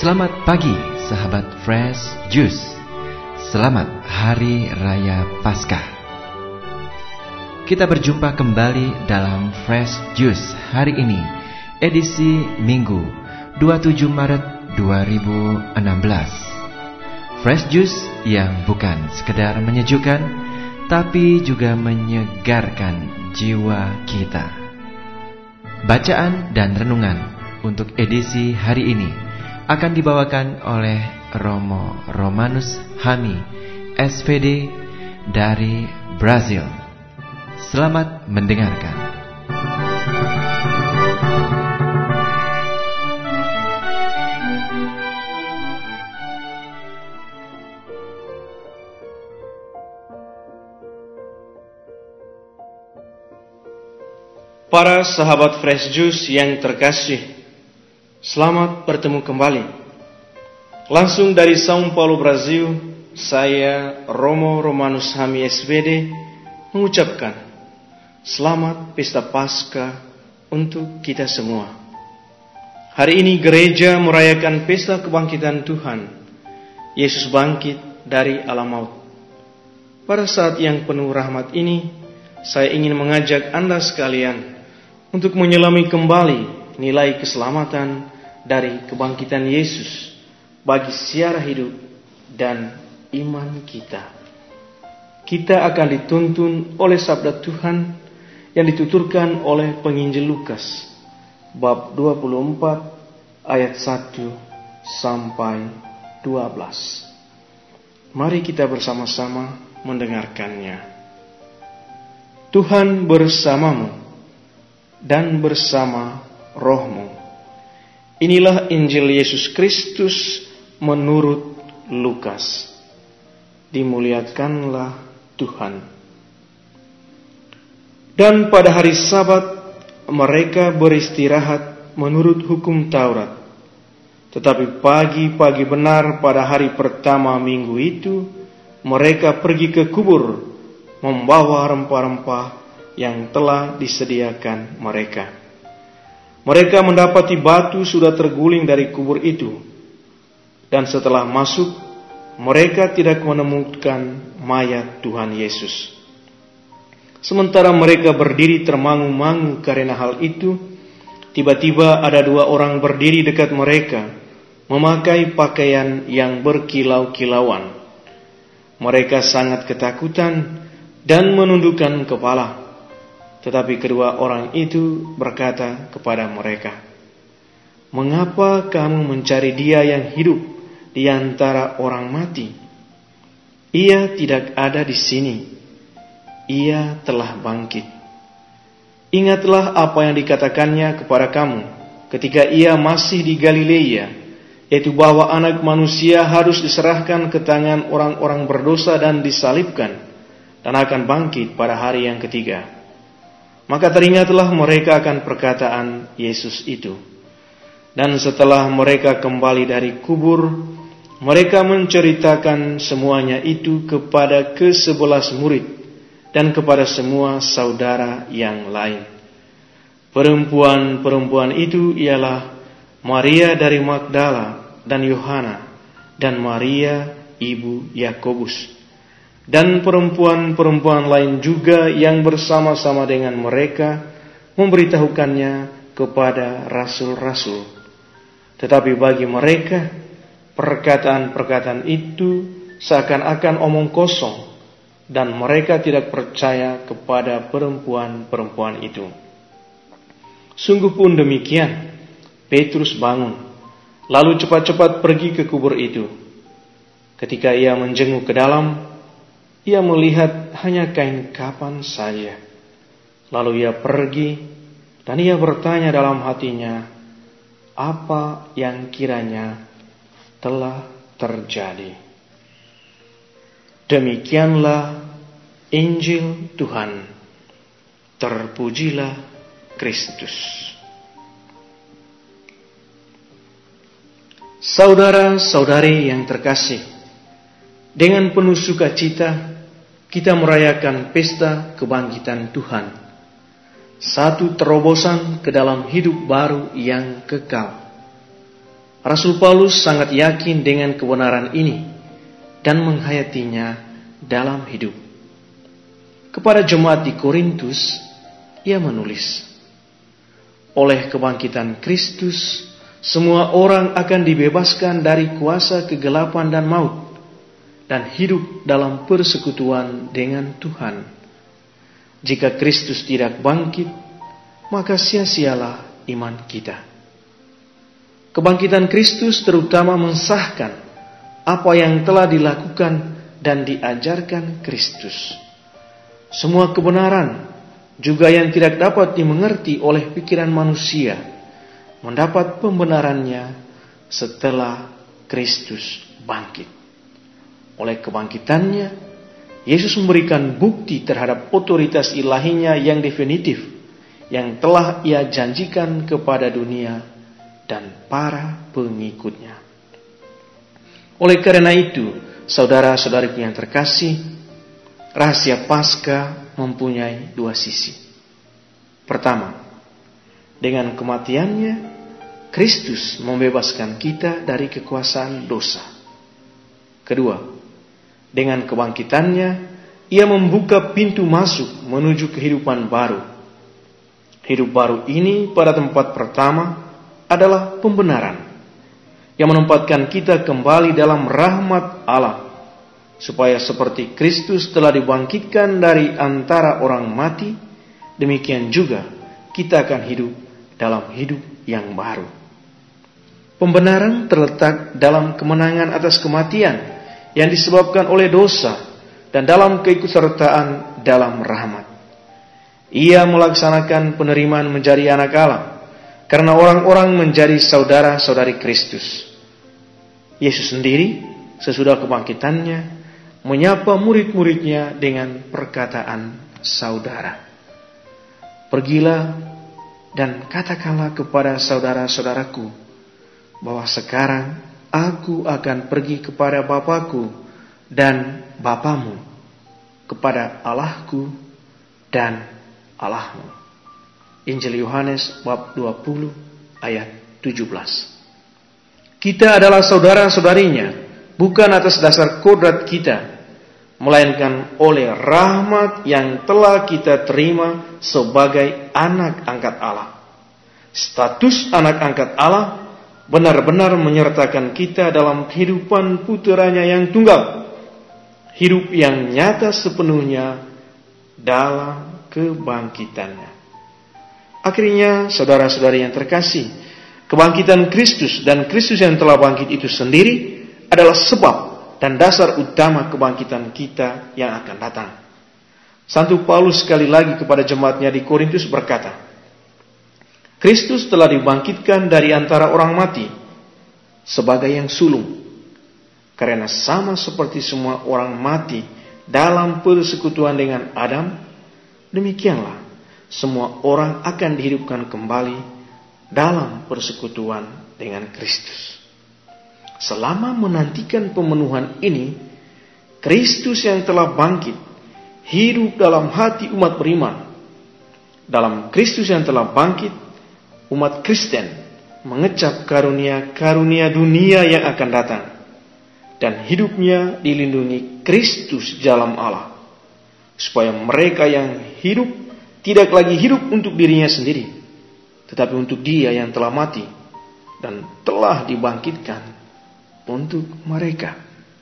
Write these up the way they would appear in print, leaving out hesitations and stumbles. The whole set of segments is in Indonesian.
Selamat pagi sahabat Fresh Juice. Selamat Hari Raya Paskah. Kita berjumpa kembali dalam Fresh Juice hari ini, edisi Minggu 27 Maret 2016. Fresh Juice yang bukan sekedar menyejukkan, tapi juga menyegarkan jiwa kita. Bacaan dan renungan untuk edisi hari ini akan dibawakan oleh Romo Romanus Hami, SVD dari Brazil. Selamat mendengarkan. Para sahabat Fresh Juice yang terkasih, selamat bertemu kembali. Langsung dari São Paulo, Brazil, saya Romo Romanus Hami SVD mengucapkan selamat Pesta Paskah untuk kita semua. Hari ini gereja merayakan Pesta Kebangkitan Tuhan. Yesus bangkit dari alam maut. Pada saat yang penuh rahmat ini, saya ingin mengajak Anda sekalian untuk menyelami kembali nilai keselamatan dari kebangkitan Yesus bagi siara hidup dan iman kita. Kita akan dituntun oleh sabda Tuhan yang dituturkan oleh penginjil Lukas bab 24 ayat 1 sampai 12. Mari kita bersama-sama mendengarkannya. Tuhan bersamamu dan bersama rohmu. Inilah Injil Yesus Kristus menurut Lukas. Dimuliakanlah Tuhan. Dan pada hari Sabat mereka beristirahat menurut hukum Taurat. Tetapi pagi-pagi benar pada hari pertama minggu itu, mereka pergi ke kubur membawa rempah-rempah yang telah disediakan mereka. Mereka mendapati batu sudah terguling dari kubur itu, dan setelah masuk, mereka tidak menemukan mayat Tuhan Yesus. Sementara mereka berdiri termangu-mangu karena hal itu, tiba-tiba ada dua orang berdiri dekat mereka, memakai pakaian yang berkilau-kilauan. Mereka sangat ketakutan dan menundukkan kepala. Tetapi kedua orang itu berkata kepada mereka, "Mengapa kamu mencari Dia yang hidup di antara orang mati? Ia tidak ada di sini. Ia telah bangkit. Ingatlah apa yang dikatakannya kepada kamu ketika Ia masih di Galilea, yaitu bahwa Anak Manusia harus diserahkan ke tangan orang-orang berdosa dan disalibkan, dan akan bangkit pada hari yang ketiga." Maka teringatlah mereka akan perkataan Yesus itu. Dan setelah mereka kembali dari kubur, mereka menceritakan semuanya itu kepada ke-11 murid dan kepada semua saudara yang lain. Perempuan-perempuan itu ialah Maria dari Magdala dan Yohana dan Maria ibu Yakobus, dan perempuan-perempuan lain juga yang bersama-sama dengan mereka memberitahukannya kepada rasul-rasul. Tetapi bagi mereka, perkataan-perkataan itu seakan-akan omong kosong, dan mereka tidak percaya kepada perempuan-perempuan itu. Sungguh pun demikian, Petrus bangun, lalu cepat-cepat pergi ke kubur itu. Ketika ia menjenguk ke dalam, ia melihat hanya kain kapan saja. Lalu ia pergi dan ia bertanya dalam hatinya, apa yang kiranya telah terjadi. Demikianlah Injil Tuhan. Terpujilah Kristus. Saudara-saudari yang terkasih, dengan penuh sukacita kita merayakan Pesta Kebangkitan Tuhan, satu terobosan ke dalam hidup baru yang kekal. Rasul Paulus sangat yakin dengan kebenaran ini dan menghayatinya dalam hidup. Kepada jemaat di Korintus, ia menulis, oleh kebangkitan Kristus, semua orang akan dibebaskan dari kuasa kegelapan dan maut, dan hidup dalam persekutuan dengan Tuhan. Jika Kristus tidak bangkit, maka sia-sialah iman kita. Kebangkitan Kristus terutama mensahkan apa yang telah dilakukan dan diajarkan Kristus. Semua kebenaran, juga yang tidak dapat dimengerti oleh pikiran manusia, mendapat pembenarannya setelah Kristus bangkit. Oleh kebangkitannya, Yesus memberikan bukti terhadap otoritas ilahinya yang definitif, yang telah ia janjikan kepada dunia dan para pengikutnya. Oleh karena itu, saudara-saudariku yang terkasih, rahasia Paskah mempunyai dua sisi. Pertama, dengan kematiannya, Kristus membebaskan kita dari kekuasaan dosa. Kedua, dengan kebangkitannya, ia membuka pintu masuk menuju kehidupan baru. Hidup baru ini pada tempat pertama adalah pembenaran yang menempatkan kita kembali dalam rahmat Allah, supaya seperti Kristus telah dibangkitkan dari antara orang mati, demikian juga kita akan hidup dalam hidup yang baru. Pembenaran terletak dalam kemenangan atas kematian yang disebabkan oleh dosa dan dalam keikutsertaan dalam rahmat. Ia melaksanakan penerimaan menjadi anak Allah, karena orang-orang menjadi saudara-saudari Kristus. Yesus sendiri, sesudah kebangkitannya, menyapa murid-muridnya dengan perkataan saudara. Pergilah dan katakanlah kepada saudara-saudaraku, bahwa sekarang aku akan pergi kepada Bapakku dan Bapamu, kepada Allahku dan Allahmu. Injil Yohanes bab 20 ayat 17. Kita adalah saudara-saudarinya, bukan atas dasar kodrat kita, melainkan oleh rahmat yang telah kita terima sebagai anak angkat Allah. Status anak angkat Allah benar-benar menyertakan kita dalam kehidupan puteranya yang tunggal, hidup yang nyata sepenuhnya dalam kebangkitannya. Akhirnya, saudara-saudari yang terkasih, kebangkitan Kristus dan Kristus yang telah bangkit itu sendiri adalah sebab dan dasar utama kebangkitan kita yang akan datang. Santo Paulus sekali lagi kepada jemaatnya di Korintus berkata, Kristus telah dibangkitkan dari antara orang mati sebagai yang sulung, karena sama seperti semua orang mati dalam persekutuan dengan Adam, demikianlah semua orang akan dihidupkan kembali dalam persekutuan dengan Kristus. Selama menantikan pemenuhan ini, Kristus yang telah bangkit hidup dalam hati umat beriman. Dalam Kristus yang telah bangkit, umat Kristen mengecap karunia-karunia dunia yang akan datang, dan hidupnya dilindungi Kristus dalam Allah, supaya mereka yang hidup tidak lagi hidup untuk dirinya sendiri, tetapi untuk Dia yang telah mati dan telah dibangkitkan untuk mereka.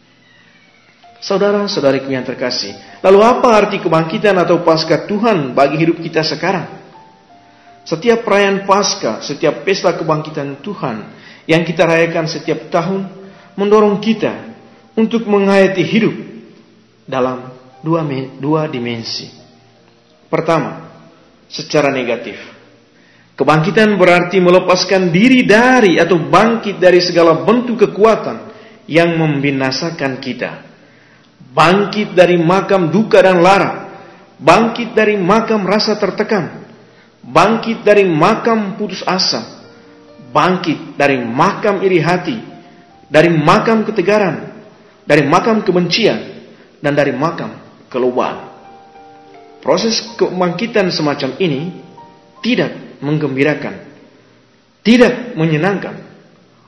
Saudara-saudariku yang terkasih, lalu apa arti kebangkitan atau Paskah Tuhan bagi hidup kita sekarang? Setiap perayaan Paskah, setiap pesta kebangkitan Tuhan yang kita rayakan setiap tahun mendorong kita untuk menghayati hidup dalam dua dimensi. Pertama, secara negatif, kebangkitan berarti melepaskan diri dari atau bangkit dari segala bentuk kekuatan yang membinasakan kita. Bangkit dari makam duka dan lara, bangkit dari makam rasa tertekan, bangkit dari makam putus asa, bangkit dari makam iri hati, dari makam ketegaran, dari makam kebencian, dan dari makam kelobaan. Proses kebangkitan semacam ini tidak menggembirakan, tidak menyenangkan,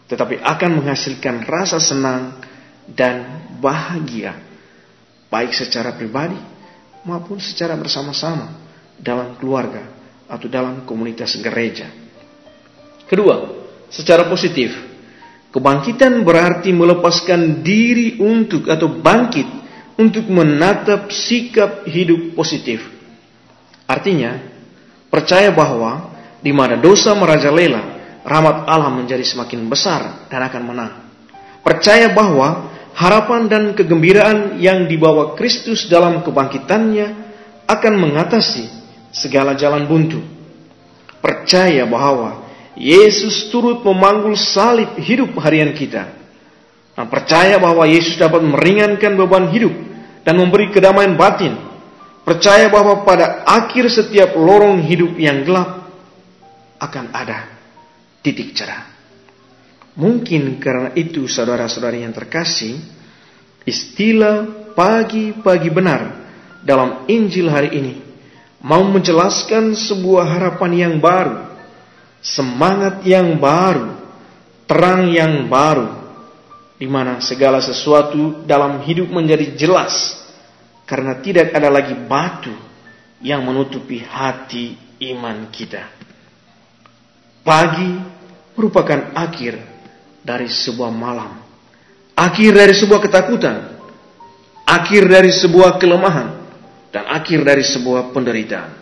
tetapi akan menghasilkan rasa senang dan bahagia, baik secara pribadi maupun secara bersama-sama dalam keluarga atau dalam komunitas gereja. Kedua, secara positif, kebangkitan berarti melepaskan diri untuk atau bangkit untuk menatap sikap hidup positif. Artinya, percaya bahwa di mana dosa merajalela, rahmat Allah menjadi semakin besar dan akan menang. Percaya bahwa harapan dan kegembiraan yang dibawa Kristus dalam kebangkitannya akan mengatasi segala jalan buntu. Percaya bahwa Yesus turut memanggul salib hidup harian kita. Dan percaya bahwa Yesus dapat meringankan beban hidup dan memberi kedamaian batin. Percaya bahwa pada akhir setiap lorong hidup yang gelap akan ada titik cerah. Mungkin karena itu, saudara-saudari yang terkasih, istilah pagi-pagi benar dalam Injil hari ini mau menjelaskan sebuah harapan yang baru, semangat yang baru, terang yang baru, di mana segala sesuatu dalam hidup menjadi jelas karena tidak ada lagi batu yang menutupi hati iman kita. Pagi merupakan akhir dari sebuah malam, akhir dari sebuah ketakutan, akhir dari sebuah kelemahan, dan akhir dari sebuah penderitaan.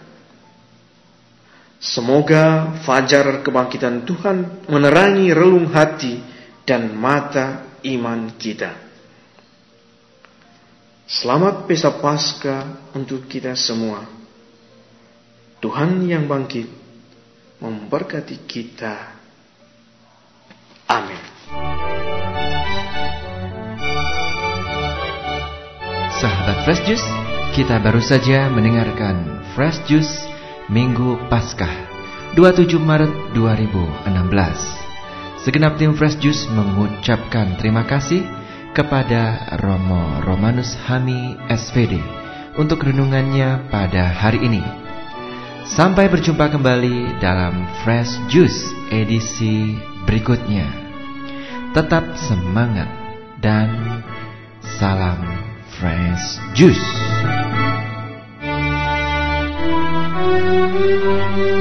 Semoga fajar kebangkitan Tuhan menerangi relung hati dan mata iman kita. Selamat Pesta Paskah untuk kita semua. Tuhan yang bangkit memberkati kita. Amin. Sahabat Fresh Juice, kita baru saja mendengarkan Fresh Juice Minggu Paskah 27 Maret 2016. Segenap tim Fresh Juice mengucapkan terima kasih kepada Romo Romanus Hami SVD untuk renungannya pada hari ini. Sampai berjumpa kembali dalam Fresh Juice edisi berikutnya. Tetap semangat dan salam Fresh Juice.